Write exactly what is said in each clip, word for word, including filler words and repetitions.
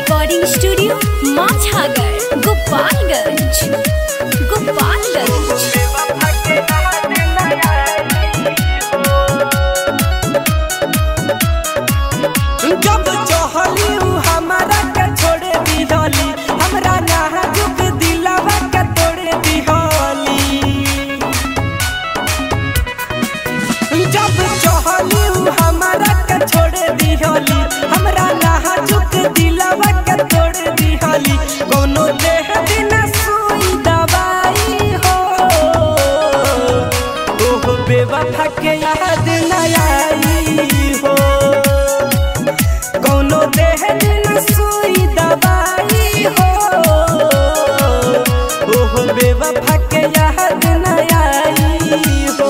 Recording studio माझागर गोपालगंज गोपालगंज। जब चहली हमारा के छोड़े दिहली, हमरा नाजुक दिलवा के तोड़े दिहली। जब चहली हमारा के छोड़े दिहली, हमरा नाजुक दिलवा के तोड़े दिहली। कोनो देह दिन सुई दवाई हो, ओह बेवफा के याद न आई हो। कोनो देह दिन सुई दवाई हो, ओह बेवफा के याद न आई हो।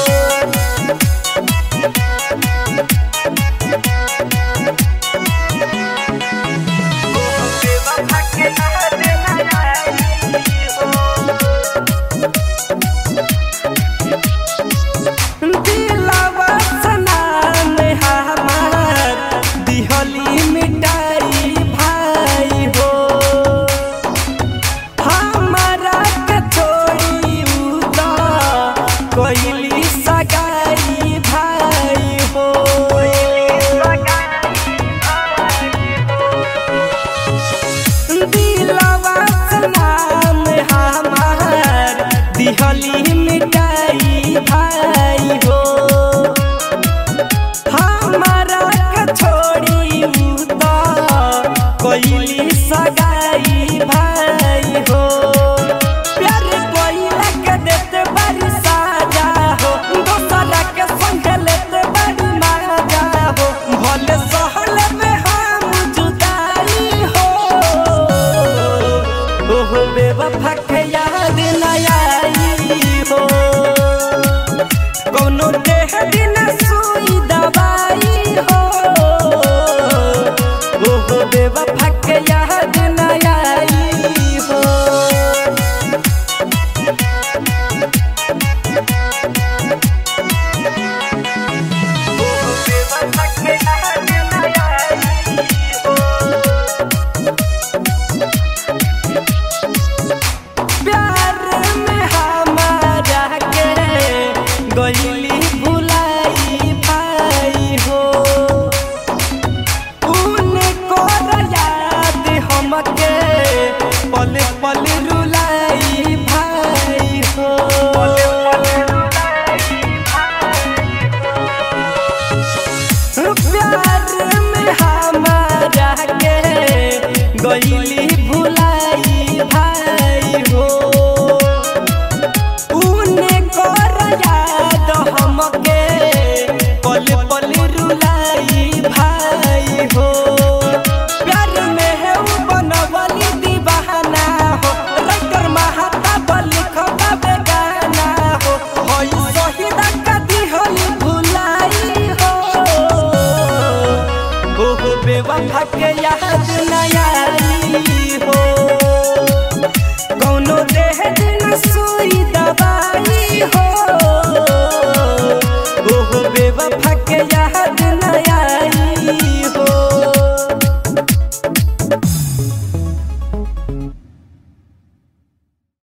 बेवफा के याद न आई हो। दिलवा सनाम हमार दिहली मिटाई भाई हो, हमारा के छोड़ी उदा कोइली सगाई भाई हो। दिलवा सनाम हमार दिहली मिटाई भाई हो, हमारा के छोड़ी उदा कोइली सगाई भाई हो। प्यार कोइला के देते बड़ी साजा हो, दोसरा के संग लेते बड़ी मजा हो। भले सहल में हम जुदाई हो, ओह बेवफा के याद न आई हो। कोनो देह दिन सुई दवाई हो, ओह बेवफा के याद न आई हो। ओह बेवफा के याद न आई हो। प्यार में हमारा के गइली भुलाई भाई हो, उनको याद हमके पल पल रुलाई भाई हो। प्यार में हमारा के गइली भुलाई भाई हो, उनको याद हमके पल पल रुलाई भाई हो। प्यार में है बनवली दीवाना हो, रटर महाता बलि खबा बेगाना हो। होई शहीदा का दिहली भुलाई हो, ओह बेवफा के याद न आई हो। कोनो देह दिन सुई दवाई हो,